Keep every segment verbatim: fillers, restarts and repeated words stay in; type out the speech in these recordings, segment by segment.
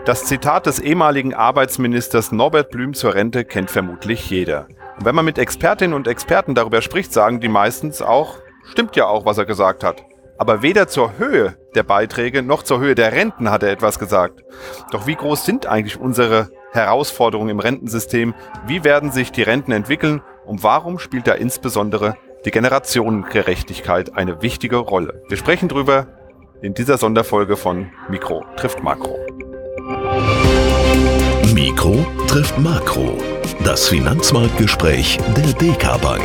Das Zitat des ehemaligen Arbeitsministers Norbert Blüm zur Rente kennt vermutlich jeder. Und wenn man mit Expertinnen und Experten darüber spricht, sagen die meistens auch, stimmt ja auch, was er gesagt hat. Aber weder zur Höhe der Beiträge noch zur Höhe der Renten hat er etwas gesagt. Doch wie groß sind eigentlich unsere Herausforderungen im Rentensystem? Wie werden sich die Renten entwickeln? Und warum spielt da insbesondere die Generationengerechtigkeit eine wichtige Rolle? Wir sprechen drüber in dieser Sonderfolge von Mikro trifft Makro. Mikro trifft Makro. Das Finanzmarktgespräch der D K Bank.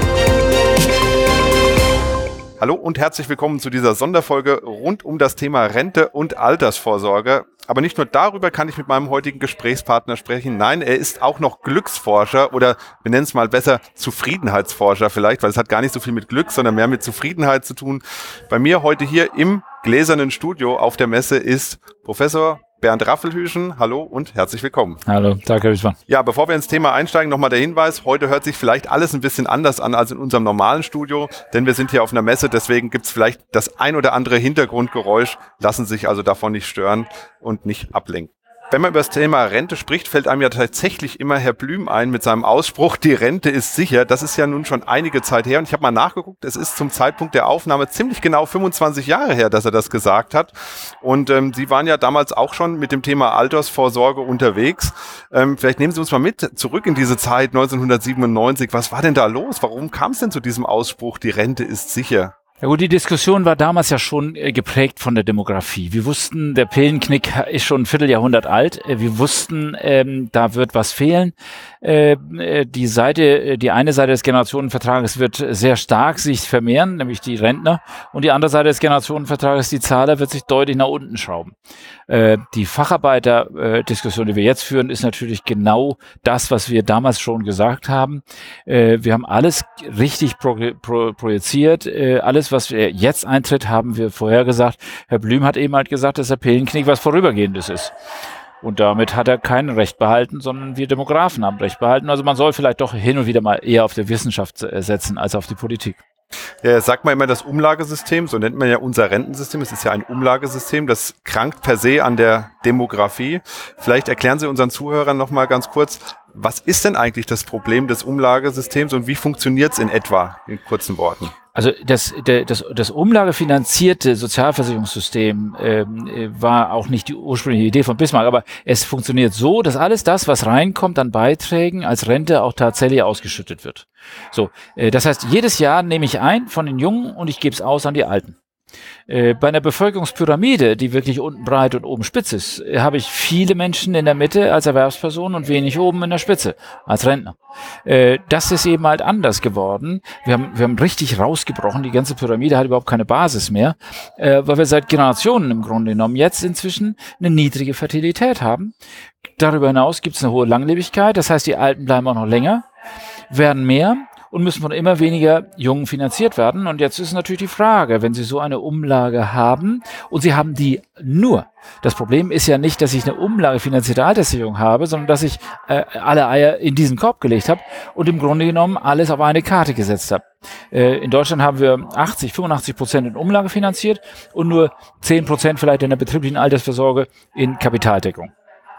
Hallo und herzlich willkommen zu dieser Sonderfolge rund um das Thema Rente und Altersvorsorge. Aber nicht nur darüber kann ich mit meinem heutigen Gesprächspartner sprechen. Nein, er ist auch noch Glücksforscher oder wir nennen es mal besser Zufriedenheitsforscher vielleicht, weil es hat gar nicht so viel mit Glück, sondern mehr mit Zufriedenheit zu tun. Bei mir heute hier im gläsernen Studio auf der Messe ist Professor Bernd Raffelhüschen, hallo und herzlich willkommen. Hallo, danke, Herr Wiesmann. Ja, bevor wir ins Thema einsteigen, nochmal der Hinweis, heute hört sich vielleicht alles ein bisschen anders an als in unserem normalen Studio, denn wir sind hier auf einer Messe, deswegen gibt es vielleicht das ein oder andere Hintergrundgeräusch, lassen sich also davon nicht stören und nicht ablenken. Wenn man über das Thema Rente spricht, fällt einem ja tatsächlich immer Herr Blüm ein mit seinem Ausspruch, die Rente ist sicher. Das ist ja nun schon einige Zeit her und ich habe mal nachgeguckt, es ist zum Zeitpunkt der Aufnahme ziemlich genau fünfundzwanzig Jahre her, dass er das gesagt hat. Und ähm, Sie waren ja damals auch schon mit dem Thema Altersvorsorge unterwegs. Ähm, vielleicht nehmen Sie uns mal mit zurück in diese Zeit neunzehnhundertsiebenundneunzig. Was war denn da los? Warum kam es denn zu diesem Ausspruch, die Rente ist sicher? Ja gut, die Diskussion war damals ja schon äh, geprägt von der Demografie. Wir wussten, der Pillenknick ist schon ein Vierteljahrhundert alt. Äh, wir wussten, ähm, da wird was fehlen. Äh, äh, die Seite, die eine Seite des Generationenvertrages wird sehr stark sich vermehren, nämlich die Rentner. Und die andere Seite des Generationenvertrages, die Zahler, wird sich deutlich nach unten schrauben. Äh, die Facharbeiter-Diskussion, die wir jetzt führen, ist natürlich genau das, was wir damals schon gesagt haben. Äh, wir haben alles richtig pro, pro, projiziert, äh, alles was jetzt eintritt, haben wir vorher gesagt. Herr Blüm hat eben halt gesagt, dass der Pillenknick was Vorübergehendes ist. Und damit hat er kein Recht behalten, sondern wir Demografen haben Recht behalten. Also man soll vielleicht doch hin und wieder mal eher auf die Wissenschaft setzen als auf die Politik. Ja, sagt man immer das Umlagesystem, so nennt man ja unser Rentensystem. Es ist ja ein Umlagesystem, das krankt per se an der Demografie. Vielleicht erklären Sie unseren Zuhörern noch mal ganz kurz, was ist denn eigentlich das Problem des Umlagesystems und wie funktioniert es in etwa, in kurzen Worten? Also das, das, das umlagefinanzierte Sozialversicherungssystem ähm, war auch nicht die ursprüngliche Idee von Bismarck, aber es funktioniert so, dass alles das, was reinkommt an Beiträgen als Rente, auch tatsächlich ausgeschüttet wird. So, äh, das heißt, jedes Jahr nehme ich ein von den Jungen und ich gebe es aus an die Alten. Äh, bei einer Bevölkerungspyramide, die wirklich unten breit und oben spitz ist, äh, habe ich viele Menschen in der Mitte als Erwerbsperson und wenig oben in der Spitze als Rentner. Äh, das ist eben halt anders geworden. Wir haben, wir haben richtig rausgebrochen. Die ganze Pyramide hat überhaupt keine Basis mehr, äh, weil wir seit Generationen im Grunde genommen jetzt inzwischen eine niedrige Fertilität haben. Darüber hinaus gibt es eine hohe Langlebigkeit. Das heißt, die Alten bleiben auch noch länger, werden mehr und müssen von immer weniger Jungen finanziert werden. Und jetzt ist natürlich die Frage, wenn Sie so eine Umlage haben und Sie haben die nur. Das Problem ist ja nicht, dass ich eine umlagefinanzierte Alterssicherung habe, sondern dass ich äh, alle Eier in diesen Korb gelegt habe und im Grunde genommen alles auf eine Karte gesetzt habe. Äh, in Deutschland haben wir achtzig, fünfundachtzig Prozent in Umlage finanziert und nur zehn Prozent vielleicht in der betrieblichen Altersvorsorge in Kapitaldeckung.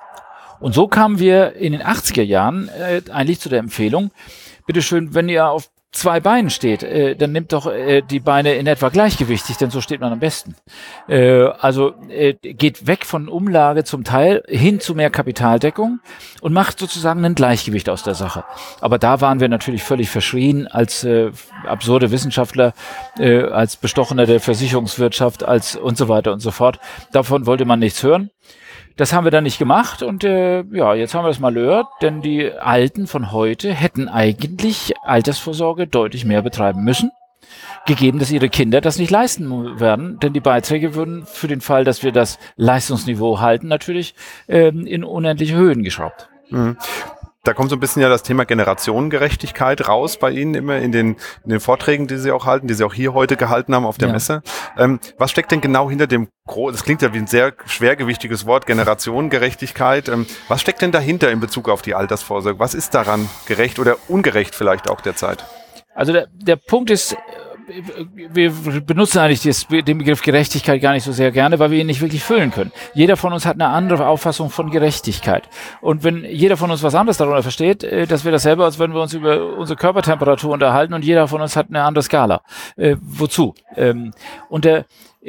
Und so kamen wir in den achtziger Jahren äh, eigentlich zu der Empfehlung, bitteschön, wenn ihr auf zwei Beinen steht, äh, dann nimmt doch äh, die Beine in etwa gleichgewichtig, denn so steht man am besten. Äh, also äh, geht weg von Umlage zum Teil hin zu mehr Kapitaldeckung und macht sozusagen ein Gleichgewicht aus der Sache. Aber da waren wir natürlich völlig verschrien als äh, absurde Wissenschaftler, äh, als Bestochener der Versicherungswirtschaft, als und so weiter und so fort. Davon wollte man nichts hören. Das haben wir dann nicht gemacht und äh, ja, jetzt haben wir das mal gehört, denn die Alten von heute hätten eigentlich Altersvorsorge deutlich mehr betreiben müssen, gegeben, dass ihre Kinder das nicht leisten werden, denn die Beiträge würden für den Fall, dass wir das Leistungsniveau halten, natürlich ähm, in unendliche Höhen geschraubt. Mhm. Da kommt so ein bisschen ja das Thema Generationengerechtigkeit raus bei Ihnen immer in den, in den Vorträgen, die Sie auch halten, die Sie auch hier heute gehalten haben auf der ja. Messe. Ähm, was steckt denn genau hinter dem, Gro- das klingt ja wie ein sehr schwergewichtiges Wort, Generationengerechtigkeit. Ähm, was steckt denn dahinter in Bezug auf die Altersvorsorge? Was ist daran gerecht oder ungerecht vielleicht auch derzeit? Also der, der Punkt ist, wir benutzen eigentlich das, den Begriff Gerechtigkeit gar nicht so sehr gerne, weil wir ihn nicht wirklich füllen können. Jeder von uns hat eine andere Auffassung von Gerechtigkeit. Und wenn jeder von uns was anderes darunter versteht, das wäre dasselbe, als wenn wir uns über unsere Körpertemperatur unterhalten und jeder von uns hat eine andere Skala. Äh, wozu? Ähm, und der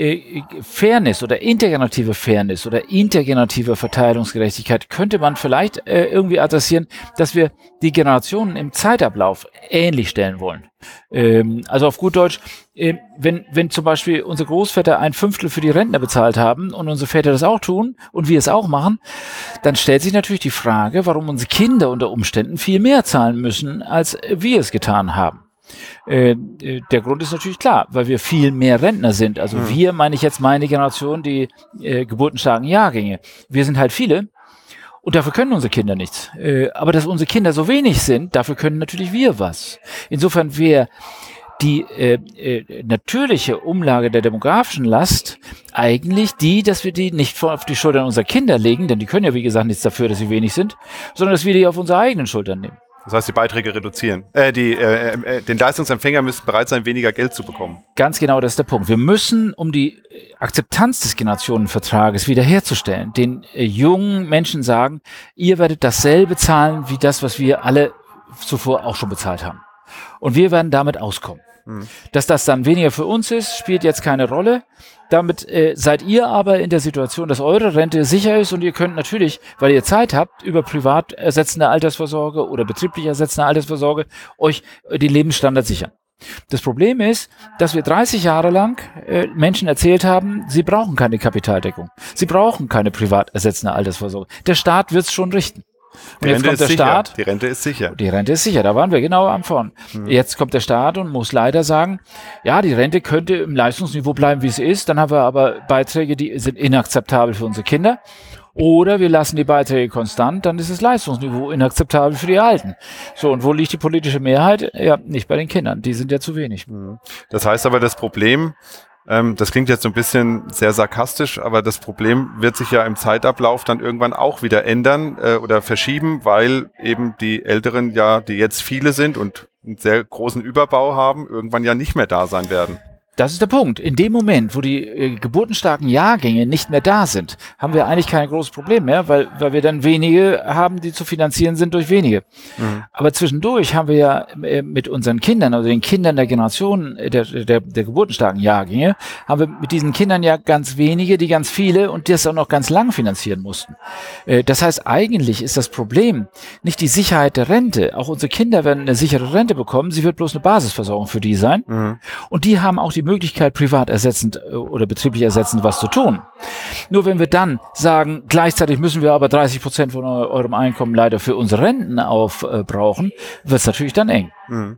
Fairness oder integrative Fairness oder intergenerative Verteilungsgerechtigkeit könnte man vielleicht äh, irgendwie adressieren, dass wir die Generationen im Zeitablauf ähnlich stellen wollen. Ähm, also auf gut Deutsch, äh, wenn, wenn zum Beispiel unsere Großväter ein Fünftel für die Rentner bezahlt haben und unsere Väter das auch tun und wir es auch machen, dann stellt sich natürlich die Frage, warum unsere Kinder unter Umständen viel mehr zahlen müssen, als wir es getan haben. Äh, der Grund ist natürlich klar, weil wir viel mehr Rentner sind. Also mhm. wir, meine ich jetzt meine Generation, die äh, geburtenstarken Jahrgänge. Wir sind halt viele und dafür können unsere Kinder nichts. Äh, aber dass unsere Kinder so wenig sind, dafür können natürlich wir was. Insofern wäre die äh, äh, natürliche Umlage der demografischen Last eigentlich die, dass wir die nicht auf die Schultern unserer Kinder legen, denn die können ja wie gesagt nichts dafür, dass sie wenig sind, sondern dass wir die auf unsere eigenen Schultern nehmen. Das heißt, die Beiträge reduzieren. Äh, die, äh, äh, den Leistungsempfänger müssen bereit sein, weniger Geld zu bekommen. Ganz genau, das ist der Punkt. Wir müssen, um die Akzeptanz des Generationenvertrages wiederherzustellen, den äh, jungen Menschen sagen, ihr werdet dasselbe zahlen wie das, was wir alle zuvor auch schon bezahlt haben. Und wir werden damit auskommen. Hm. Dass das dann weniger für uns ist, spielt jetzt keine Rolle. Damit äh, seid ihr aber in der Situation, dass eure Rente sicher ist und ihr könnt natürlich, weil ihr Zeit habt, über privat ersetzende Altersvorsorge oder betrieblich ersetzende Altersvorsorge euch äh, den Lebensstandard sichern. Das Problem ist, dass wir dreißig Jahre lang äh, Menschen erzählt haben, sie brauchen keine Kapitaldeckung. Sie brauchen keine privat ersetzende Altersvorsorge. Der Staat wird es schon richten. Und jetzt kommt der Staat. Die Rente ist sicher. Die Rente ist sicher, da waren wir genau am Vorn. Mhm. Jetzt kommt der Staat und muss leider sagen, ja, die Rente könnte im Leistungsniveau bleiben, wie es ist. Dann haben wir aber Beiträge, die sind inakzeptabel für unsere Kinder. Oder wir lassen die Beiträge konstant, dann ist das Leistungsniveau inakzeptabel für die Alten. So, und wo liegt die politische Mehrheit? Ja, nicht bei den Kindern, die sind ja zu wenig. Mhm. Das heißt aber, das Problem, Ähm, das klingt jetzt so ein bisschen sehr sarkastisch, aber das Problem wird sich ja im Zeitablauf dann irgendwann auch wieder ändern äh, oder verschieben, weil eben die Älteren ja, die jetzt viele sind und einen sehr großen Überbau haben, irgendwann ja nicht mehr da sein werden. Das ist der Punkt. In dem Moment, wo die äh, geburtenstarken Jahrgänge nicht mehr da sind, haben wir eigentlich kein großes Problem mehr, weil, weil wir dann wenige haben, die zu finanzieren sind durch wenige. Mhm. Aber zwischendurch haben wir ja äh, mit unseren Kindern, also den Kindern der Generation äh, der, der, der geburtenstarken Jahrgänge, haben wir mit diesen Kindern ja ganz wenige, die ganz viele und das auch noch ganz lang finanzieren mussten. Äh, das heißt, eigentlich ist das Problem nicht die Sicherheit der Rente. Auch unsere Kinder werden eine sichere Rente bekommen. Sie wird bloß eine Basisversorgung für die sein. Mhm. Und die haben auch die Möglichkeit, privat ersetzend oder betrieblich ersetzend was zu tun. Nur wenn wir dann sagen, gleichzeitig müssen wir aber dreißig Prozent von eurem Einkommen leider für unsere Renten aufbrauchen, äh, wird es natürlich dann eng. Mhm.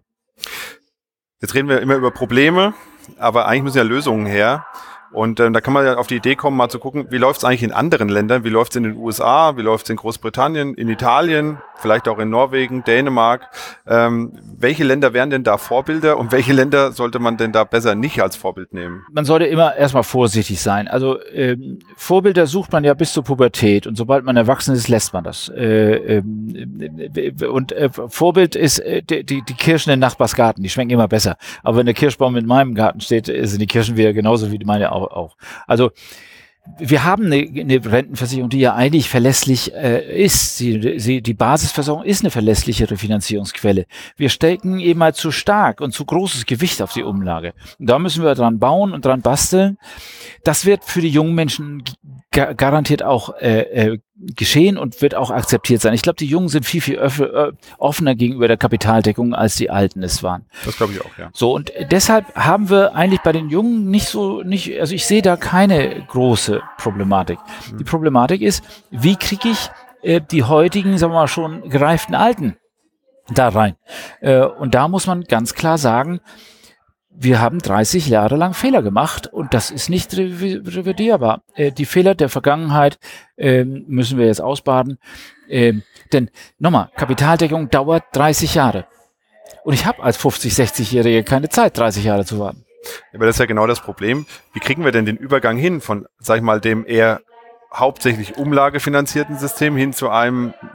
Jetzt reden wir immer über Probleme, aber eigentlich müssen ja Lösungen her. Und ähm, da kann man ja auf die Idee kommen, mal zu gucken, wie läuft es eigentlich in anderen Ländern, wie läuft es in den U S A, wie läuft es in Großbritannien, in Italien, vielleicht auch in Norwegen, Dänemark. Ähm, welche Länder wären denn da Vorbilder und welche Länder sollte man denn da besser nicht als Vorbild nehmen? Man sollte immer erstmal vorsichtig sein. Also ähm, Vorbilder sucht man ja bis zur Pubertät und sobald man erwachsen ist, lässt man das. Äh, ähm, und äh, Vorbild ist äh, die, die, die Kirschen im Nachbarsgarten, die schmecken immer besser. Aber wenn der Kirschbaum in meinem Garten steht, sind die Kirschen wieder genauso wie meine auch. auch. Also wir haben eine, eine Rentenversicherung, die ja eigentlich verlässlich äh, ist. Sie, sie, die Basisversorgung ist eine verlässlichere Finanzierungsquelle. Wir stecken eben halt zu stark und zu großes Gewicht auf die Umlage. Und da müssen wir dran bauen und dran basteln. Das wird für die jungen Menschen ga- garantiert auch äh, äh, geschehen und wird auch akzeptiert sein. Ich glaube, die Jungen sind viel, viel öff- offener gegenüber der Kapitaldeckung, als die Alten es waren. Das glaube ich auch, ja. So, und deshalb haben wir eigentlich bei den Jungen nicht so, nicht, also ich sehe da keine große Problematik. Mhm. Die Problematik ist, wie kriege ich äh, die heutigen, sagen wir mal, schon gereiften Alten da rein? Äh, und da muss man ganz klar sagen, wir haben dreißig Jahre lang Fehler gemacht und das ist nicht revidierbar. Äh, die Fehler der Vergangenheit äh, müssen wir jetzt ausbaden. Äh, denn nochmal, Kapitaldeckung dauert dreißig Jahre. Und ich habe als fünfzig-, sechzigjährige keine Zeit, dreißig Jahre zu warten. Aber das ist ja genau das Problem. Wie kriegen wir denn den Übergang hin von, sag ich mal, dem eher hauptsächlich umlagefinanzierten System hin zu einem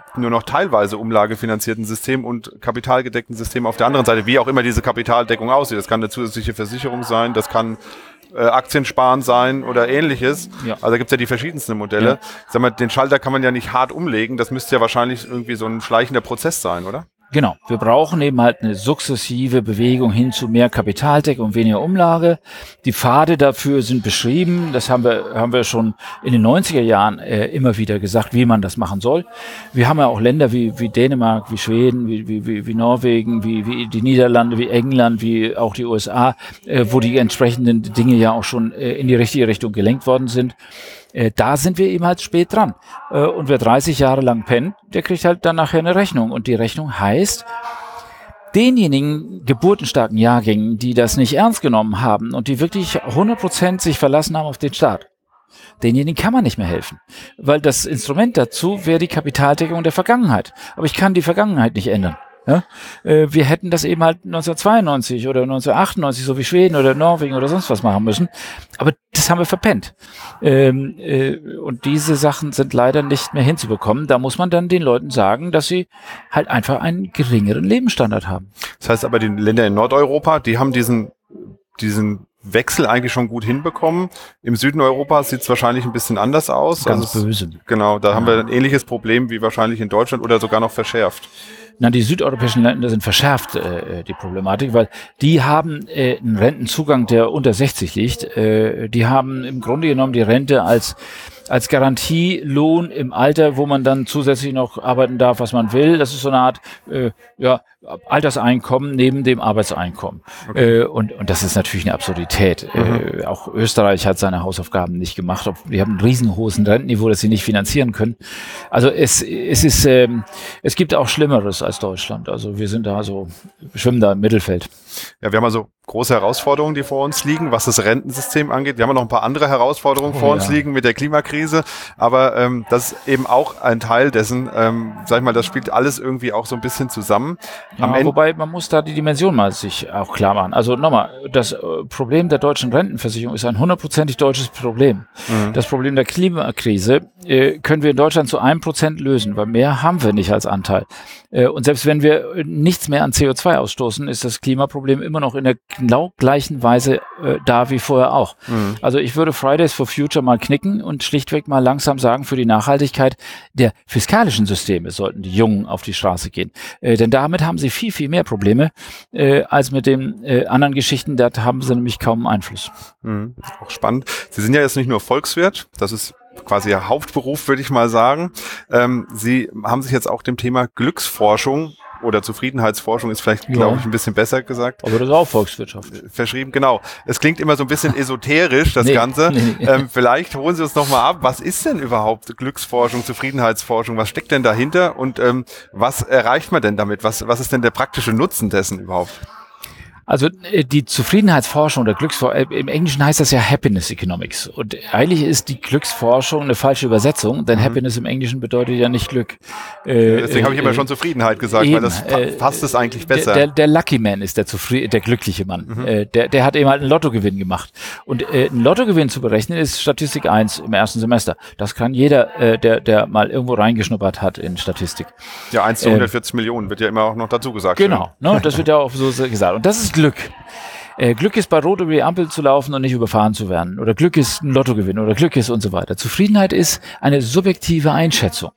nur noch teilweise umlagefinanzierten System und kapitalgedeckten System auf der anderen Seite, wie auch immer diese Kapitaldeckung aussieht. Das kann eine zusätzliche Versicherung sein, das kann äh, Aktiensparen sein oder ähnliches. Ja. Also da gibt es ja die verschiedensten Modelle. Ja. Sag mal, den Schalter kann man ja nicht hart umlegen, das müsste ja wahrscheinlich irgendwie so ein schleichender Prozess sein, oder? Genau, wir brauchen eben halt eine sukzessive Bewegung hin zu mehr Kapitaldeckung und weniger Umlage. Die Pfade dafür sind beschrieben, das haben wir haben wir schon in den neunziger Jahren äh, immer wieder gesagt, wie man das machen soll. Wir haben ja auch Länder wie wie Dänemark, wie Schweden, wie wie wie, wie Norwegen, wie wie die Niederlande, wie England, wie auch die U S A, äh, wo die entsprechenden Dinge ja auch schon äh, in die richtige Richtung gelenkt worden sind. Äh, da sind wir eben halt spät dran. Äh, und wer dreißig Jahre lang pennt, der kriegt halt dann nachher eine Rechnung. Und die Rechnung heißt, denjenigen geburtenstarken Jahrgängen, die das nicht ernst genommen haben und die wirklich hundert Prozent sich verlassen haben auf den Staat, denjenigen kann man nicht mehr helfen. Weil das Instrument dazu wäre die Kapitaldeckung der Vergangenheit. Aber ich kann die Vergangenheit nicht ändern. Ja? Äh, wir hätten das eben halt neunzehnhundertzweiundneunzig oder neunzehnhundertachtundneunzig, so wie Schweden oder Norwegen oder sonst was machen müssen. Aber das haben wir verpennt. Ähm, äh, und diese Sachen sind leider nicht mehr hinzubekommen. Da muss man dann den Leuten sagen, dass sie halt einfach einen geringeren Lebensstandard haben. Das heißt aber, die Länder in Nordeuropa, die haben diesen, diesen Wechsel eigentlich schon gut hinbekommen. Im Süden Europas sieht es wahrscheinlich ein bisschen anders aus. Ganz also böse. Genau, da ja. haben wir ein ähnliches Problem wie wahrscheinlich in Deutschland oder sogar noch verschärft. Na, die südeuropäischen Länder sind verschärft, äh, die Problematik, weil die haben äh, einen Rentenzugang, der unter sechzig liegt. Äh, die haben im Grunde genommen die Rente als als Garantielohn im Alter, wo man dann zusätzlich noch arbeiten darf, was man will. Das ist so eine Art äh, ja, Alterseinkommen neben dem Arbeitseinkommen. Okay. Äh, und, und das ist natürlich eine Absurdität. Mhm. Äh, auch Österreich hat seine Hausaufgaben nicht gemacht. Wir haben ein riesenhohes Rentenniveau, das sie nicht finanzieren können. Also es, es ist, ähm, es gibt auch Schlimmeres als Deutschland. Also wir sind da so, schwimmen da im Mittelfeld. Ja, wir haben also große Herausforderungen, die vor uns liegen, was das Rentensystem angeht. Wir haben noch ein paar andere Herausforderungen oh, vor uns ja. liegen mit der Klimakrise, aber ähm, das ist eben auch ein Teil dessen, ähm, sag ich mal, das spielt alles irgendwie auch so ein bisschen zusammen. Am ja, wobei, man muss da die Dimension mal sich auch klar machen. Also nochmal, das Problem der deutschen Rentenversicherung ist ein hundertprozentig deutsches Problem. Mhm. Das Problem der Klimakrise äh, können wir in Deutschland zu einem Prozent lösen, weil mehr haben wir nicht als Anteil. Äh, und selbst wenn wir nichts mehr an C O zwei ausstoßen, ist das Klimaproblem immer noch in der genau gleichen Weise äh, da wie vorher auch. Mhm. Also ich würde Fridays for Future mal knicken und schlichtweg mal langsam sagen, für die Nachhaltigkeit der fiskalischen Systeme sollten die Jungen auf die Straße gehen. Äh, denn damit haben sie viel, viel mehr Probleme äh, als mit den äh, anderen Geschichten. Da haben sie nämlich kaum Einfluss. Mhm. Auch spannend. Sie sind ja jetzt nicht nur Volkswirt, das ist quasi Ihr Hauptberuf, würde ich mal sagen. Ähm, Sie haben sich jetzt auch dem Thema Glücksforschung oder Zufriedenheitsforschung ist vielleicht, ja. glaube ich, ein bisschen besser gesagt. Aber das ist auch Volkswirtschaft. Verschrieben, genau. Es klingt immer so ein bisschen esoterisch, das nee, Ganze. Nee. Ähm, vielleicht holen Sie uns noch mal ab. Was ist denn überhaupt Glücksforschung, Zufriedenheitsforschung? Was steckt denn dahinter? Und ähm, was erreicht man denn damit? Was, was ist denn der praktische Nutzen dessen überhaupt? Also die Zufriedenheitsforschung oder Glücksforschung, im Englischen heißt das ja Happiness Economics. Und eigentlich ist die Glücksforschung eine falsche Übersetzung, denn mhm. Happiness im Englischen bedeutet ja nicht Glück. Äh, Deswegen äh, habe ich immer äh, schon Zufriedenheit gesagt, eben, weil das passt es eigentlich besser. Der, der Lucky Man ist der, Zufrieden, der glückliche Mann. Mhm. Äh, der, der hat eben halt einen Lottogewinn gemacht. Und äh, einen Lottogewinn zu berechnen ist Statistik eins im ersten Semester. Das kann jeder, äh, der, der mal irgendwo reingeschnuppert hat in Statistik. Ja, eins zu hundertvierzig äh, Millionen wird ja immer auch noch dazu gesagt. Genau, ne, das wird ja auch so gesagt. Und das ist Glück. Äh, Glück ist bei Rot über die Ampel zu laufen und nicht überfahren zu werden. Oder Glück ist ein Lottogewinn oder Glück ist und so weiter. Zufriedenheit ist eine subjektive Einschätzung.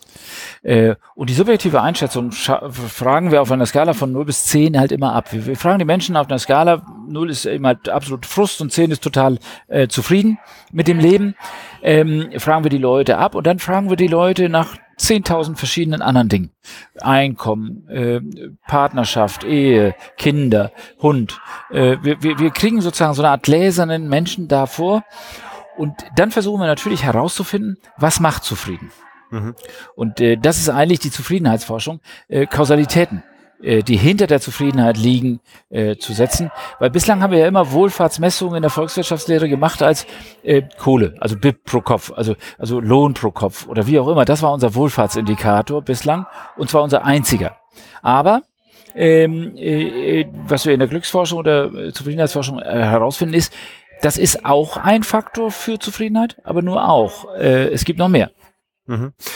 Äh, und die subjektive Einschätzung fragen wir auf einer Skala von null bis zehn halt immer ab. Wir, wir fragen die Menschen auf einer Skala, null ist immer absolut Frust und zehn ist total äh, zufrieden mit dem Leben. Ähm, fragen wir die Leute ab und dann fragen wir die Leute nach zehntausend verschiedenen anderen Dingen. Einkommen, äh, Partnerschaft, Ehe, Kinder, Hund. Äh, wir, wir, wir kriegen sozusagen so eine Art gläsernen Menschen davor und dann versuchen wir natürlich herauszufinden, was macht zufrieden. Mhm. Und äh, das ist eigentlich die Zufriedenheitsforschung, äh, Kausalitäten, äh, die hinter der Zufriedenheit liegen, äh, zu setzen. Weil bislang haben wir ja immer Wohlfahrtsmessungen in der Volkswirtschaftslehre gemacht als äh, Kohle, also B I P pro Kopf, also, also Lohn pro Kopf oder wie auch immer. Das war unser Wohlfahrtsindikator bislang und zwar unser einziger. Aber ähm, äh, was wir in der Glücksforschung oder Zufriedenheitsforschung äh, herausfinden ist, das ist auch ein Faktor für Zufriedenheit, aber nur auch. Äh, es gibt noch mehr. Mhm.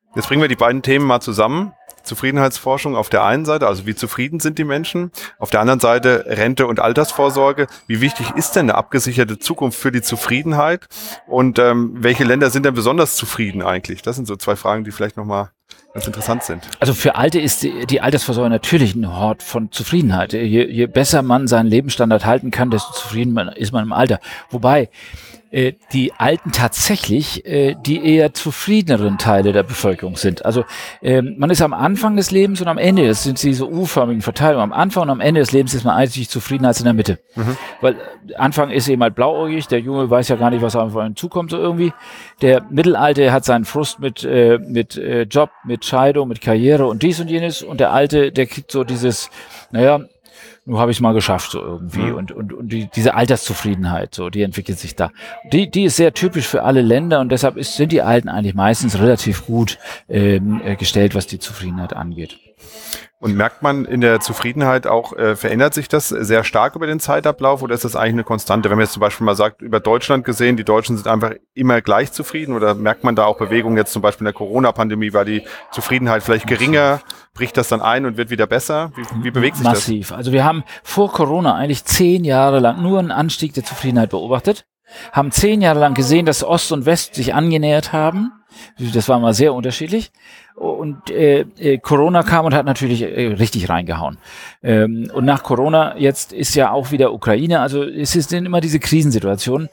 Jetzt bringen wir die beiden Themen mal zusammen. Zufriedenheitsforschung auf der einen Seite, also wie zufrieden sind die Menschen, auf der anderen Seite Rente und Altersvorsorge. Wie wichtig ist denn eine abgesicherte Zukunft für die Zufriedenheit und ähm, welche Länder sind denn besonders zufrieden eigentlich? Das sind so zwei Fragen, die vielleicht nochmal ganz interessant sind. Also für Alte ist die, die Altersvorsorge natürlich ein Hort von Zufriedenheit. Je, je besser man seinen Lebensstandard halten kann, desto zufriedener ist man im Alter. Wobei äh, die Alten tatsächlich äh, die eher zufriedeneren Teile der Bevölkerung sind. Also ähm, man ist am Anfang des Lebens und am Ende, das sind diese U-förmigen Verteilungen, am Anfang und am Ende des Lebens ist man eigentlich zufriedener als in der Mitte. Mhm. Weil Anfang ist eben halt blauäugig, der Junge weiß ja gar nicht, was auf ihn zukommt so irgendwie. Der Mittelalte hat seinen Frust mit, äh, mit äh, Job, mit Scheidung, mit Karriere und dies und jenes und der Alte, der kriegt so dieses, naja, nur habe ich es mal geschafft so irgendwie mhm. und und und die, diese Alterszufriedenheit, so die entwickelt sich da. Die die ist sehr typisch für alle Länder und deshalb ist, sind die Alten eigentlich meistens relativ gut ähm, gestellt, was die Zufriedenheit angeht. Und merkt man in der Zufriedenheit auch, äh, verändert sich das sehr stark über den Zeitablauf oder ist das eigentlich eine Konstante? Wenn man jetzt zum Beispiel mal sagt, über Deutschland gesehen, die Deutschen sind einfach immer gleich zufrieden oder merkt man da auch Bewegungen jetzt zum Beispiel in der Corona-Pandemie, war die Zufriedenheit vielleicht geringer, bricht das dann ein und wird wieder besser? Wie, wie bewegt sich das? Massiv. Also wir haben vor Corona eigentlich zehn Jahre lang nur einen Anstieg der Zufriedenheit beobachtet, haben zehn Jahre lang gesehen, dass Ost und West sich angenähert haben. Das war mal sehr unterschiedlich. Und äh, äh, Corona kam und hat natürlich äh, richtig reingehauen. Ähm, und nach Corona jetzt ist ja auch wieder Ukraine, also es sind immer diese Krisensituationen.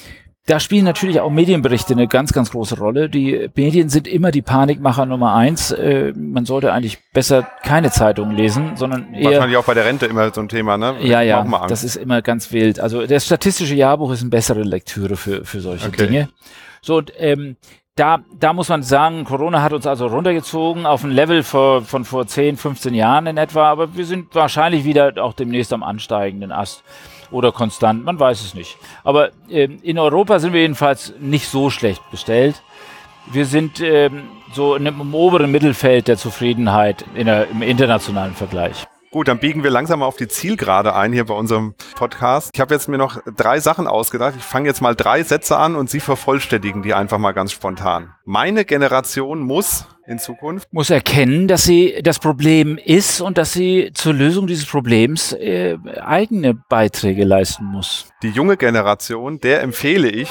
Da spielen natürlich auch Medienberichte eine ganz, ganz große Rolle. Die Medien sind immer die Panikmacher Nummer eins. Äh, man sollte eigentlich besser keine Zeitungen lesen, sondern eher... Wahrscheinlich auch bei der Rente immer so ein Thema, ne? Ja, ja, das ist immer ganz wild. Also das statistische Jahrbuch ist eine bessere Lektüre für, für solche okay. Dinge. So, und, ähm, Da, da muss man sagen, Corona hat uns also runtergezogen auf ein Level vor, von vor zehn, fünfzehn Jahren in etwa, aber wir sind wahrscheinlich wieder auch demnächst am ansteigenden Ast oder konstant, man weiß es nicht. Aber ähm, in Europa sind wir jedenfalls nicht so schlecht bestellt. Wir sind ähm, so in, im oberen Mittelfeld der Zufriedenheit in der, im internationalen Vergleich. Gut, dann biegen wir langsam mal auf die Zielgerade ein hier bei unserem Podcast. Ich habe jetzt mir noch drei Sachen ausgedacht. Ich fange jetzt mal drei Sätze an und Sie vervollständigen die einfach mal ganz spontan. Meine Generation muss in Zukunft... Muss erkennen, dass sie das Problem ist und dass sie zur Lösung dieses Problems äh, eigene Beiträge leisten muss. Die junge Generation, der empfehle ich...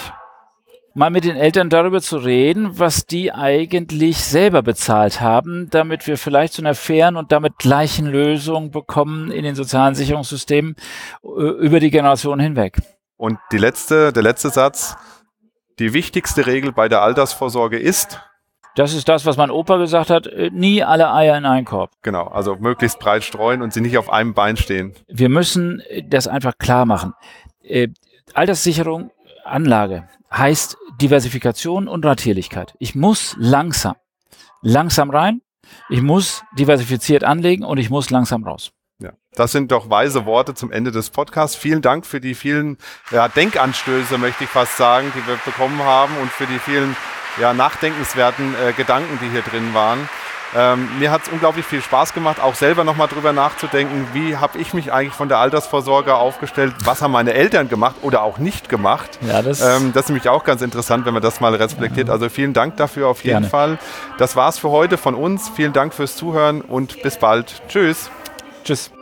mal mit den Eltern darüber zu reden, was die eigentlich selber bezahlt haben, damit wir vielleicht zu einer fairen und damit gleichen Lösung bekommen in den sozialen Sicherungssystemen über die Generation hinweg. Und die letzte, der letzte Satz, die wichtigste Regel bei der Altersvorsorge ist? Das ist das, was mein Opa gesagt hat, nie alle Eier in einen Korb. Genau, also möglichst breit streuen und sie nicht auf einem Bein stehen. Wir müssen das einfach klar machen. Äh, Alterssicherung, Anlage heißt Diversifikation und Ratierlichkeit. Ich muss langsam, langsam rein, ich muss diversifiziert anlegen und ich muss langsam raus. Ja, das sind doch weise Worte zum Ende des Podcasts. Vielen Dank für die vielen ja, Denkanstöße, möchte ich fast sagen, die wir bekommen haben und für die vielen ja, nachdenkenswerten äh, Gedanken, die hier drin waren. Ähm, mir hat es unglaublich viel Spaß gemacht, auch selber nochmal drüber nachzudenken, wie habe ich mich eigentlich von der Altersvorsorge aufgestellt, was haben meine Eltern gemacht oder auch nicht gemacht. Ja, das, ähm, das ist nämlich auch ganz interessant, wenn man das mal reflektiert. Ja. Also vielen Dank dafür auf jeden Gerne. Fall. Das war's für heute von uns. Vielen Dank fürs Zuhören und bis bald. Tschüss. Tschüss.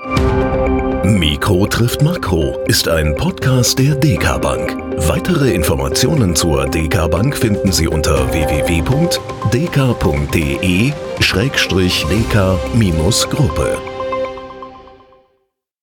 Mikro trifft Makro ist ein Podcast der D K Bank. Weitere Informationen zur D K Bank finden Sie unter w w w punkt d k punkt d e schrägstrich d k Gruppe.